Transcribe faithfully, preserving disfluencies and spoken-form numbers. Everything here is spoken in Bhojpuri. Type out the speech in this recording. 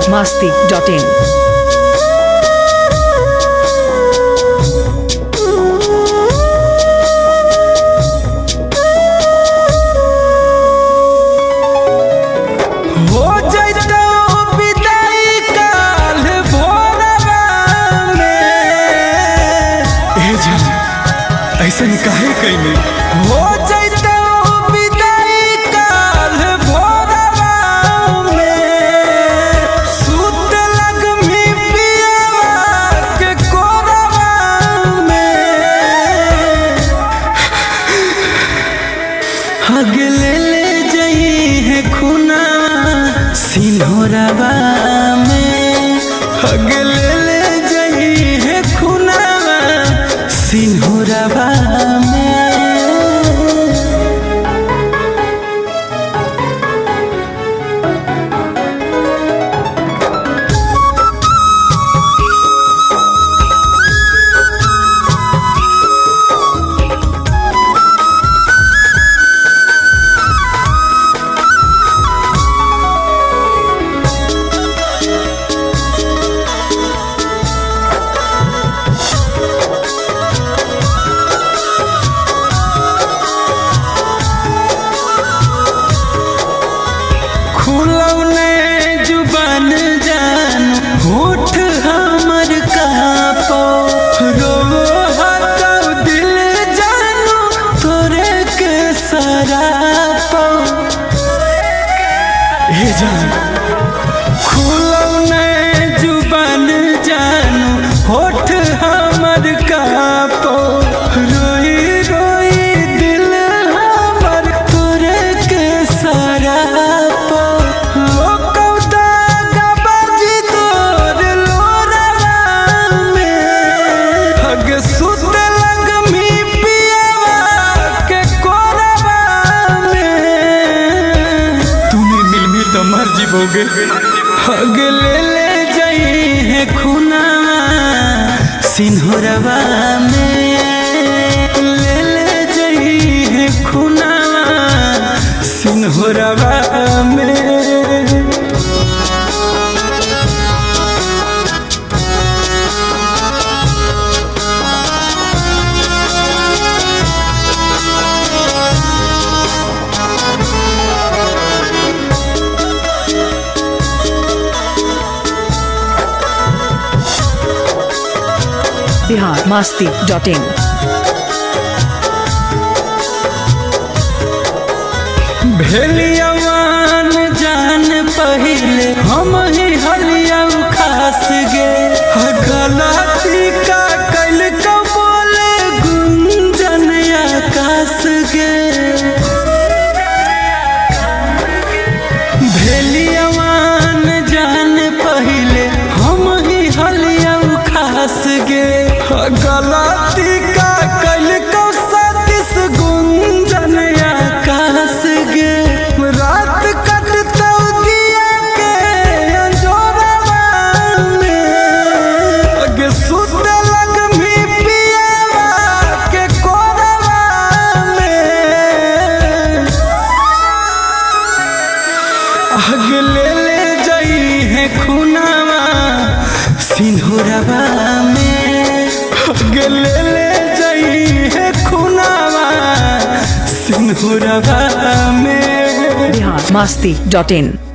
बिहार मस्ती डॉट इन। ऐसा काहे कैले हो जैते विदाई काल भोरवा में सुत लगमी पियवा के कोरवा में हगले ले जई है खुना सिन्होरवा में हगले ले जई है खुना सिन्होरवा जुबान जानू होठ हमर कापो रोई रोई दिल हमर तोरे के सरापो लोकौ दागा बाजी तोर लोरवा में हग सुत लगमी पियवा के कोरवा में तूने मिल मिल तो मर जीवोगे। हगले ले जई है खुना सिन्होरवा में ले ले जई है खुना सिन्होरवा में। बिहार मस्ती डॉट इन। भेलियावान जान पहिले हम ही हलिया खास गे गलती का कैल का बोले गुंजन आकाश गे भेलियावान जान पहिले हम ही हलिया खास गे गलती का कैल का सतीश गुंजन आकाश गे रात कटता दिया के अंजोरवा में अगे सुत लगमी पियवा के कोरवा में अगले ले जई है खुनावा सिन्होरवा में गले ले जई है खुनावा सिन्होरवा में। बिहार मस्ती डॉट इन।